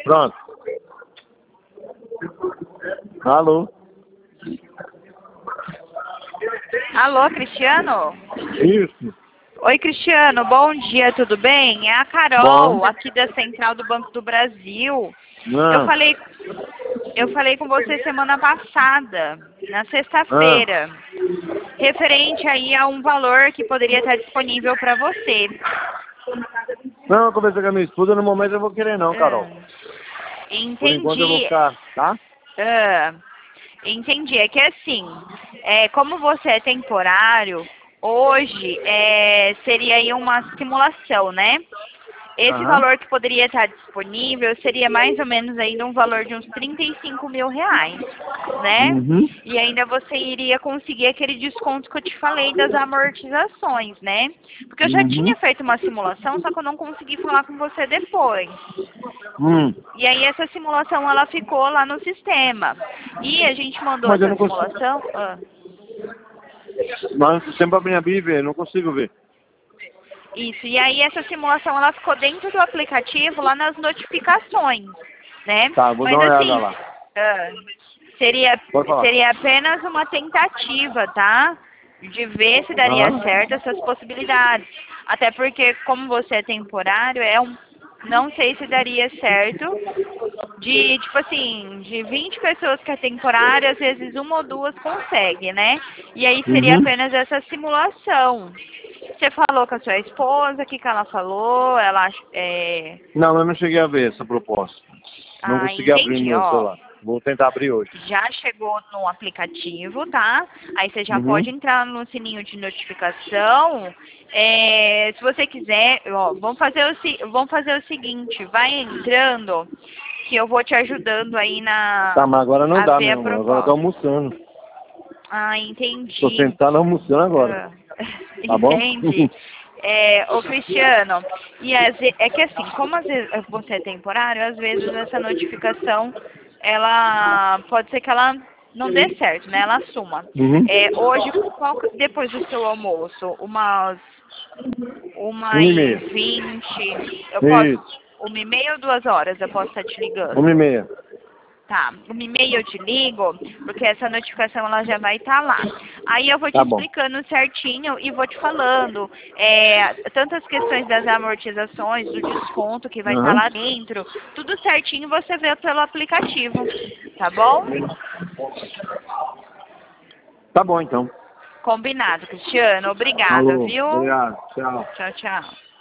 Pronto. Alô? Alô, Cristiano? Isso. Oi, Cristiano, bom dia, tudo bem? É a Bom. Carol, aqui da Central do Banco do Brasil. Eu Não. falei, eu falei com você semana passada, na Ah. sexta-feira, referente aí a um valor que poderia estar disponível para você. Não, eu conversei com a minha esposa, no momento eu vou querer não, Carol. Por enquanto eu vou Entendi. ficar, tá? Ah, entendi. É que assim, como você é temporário, hoje seria aí uma simulação, né? Esse Aham. valor que poderia estar disponível seria mais ou menos aí de um valor de uns 35 mil reais, né? Uhum. E ainda você iria conseguir aquele desconto que eu te falei das amortizações, né? Porque eu já Uhum. tinha feito uma simulação, só que eu não consegui falar com você depois. Hum. E aí essa simulação ela ficou lá no sistema. E a gente mandou Mas eu essa não consigo. simulação. Mas sempre abrir e ver, eu não consigo ver. Isso. E aí essa simulação ela ficou dentro do aplicativo lá nas notificações, né? Tá, vou dar Mas uma olhada assim, lá. ah, seria Pode falar. seria apenas uma tentativa, tá? De ver se daria Aham. certo essas possibilidades. Até porque como você é temporário, não sei se daria certo de, tipo assim, de 20 pessoas que é temporária, às vezes uma ou duas consegue, né? E aí seria Uhum. apenas essa simulação. Você falou com a sua esposa, o que que ela falou? Não, eu não cheguei a ver essa proposta. Não Ah, consegui abrir entendi, no ó. celular. Vou tentar abrir hoje. Já chegou no aplicativo, tá? Aí você já Uhum. pode entrar no sininho de notificação. Se você quiser, ó, vamos fazer o seguinte, vai entrando, que eu vou te ajudando aí Tá, mas agora não a dá, ver meu a irmão. Agora eu tô proposta. almoçando. Ah, Tô entendi. sentado almoçando agora. Ah, Tá bom? entendi. Ô Cristiano, é que assim, como às vezes você é temporário, às vezes essa notificação, ela pode ser que ela não dê certo, né? Ela suma. Uhum. Hoje, depois do seu almoço, uma Uma e e meia. 20, eu posso, Isso. 1h30 ou 2 horas eu posso estar te Uma e ligando. meia. Tá, 1h30 eu te ligo, porque essa notificação ela já vai estar lá. Aí eu vou te Tá bom. explicando certinho e vou te falando tantas questões das amortizações, do desconto que vai estar Aham. lá dentro, tudo certinho você vê pelo aplicativo, tá bom? Tá bom, então. Combinado, Cristiano. Obrigada, Falou. viu? Obrigado. Tchau. Tchau, tchau.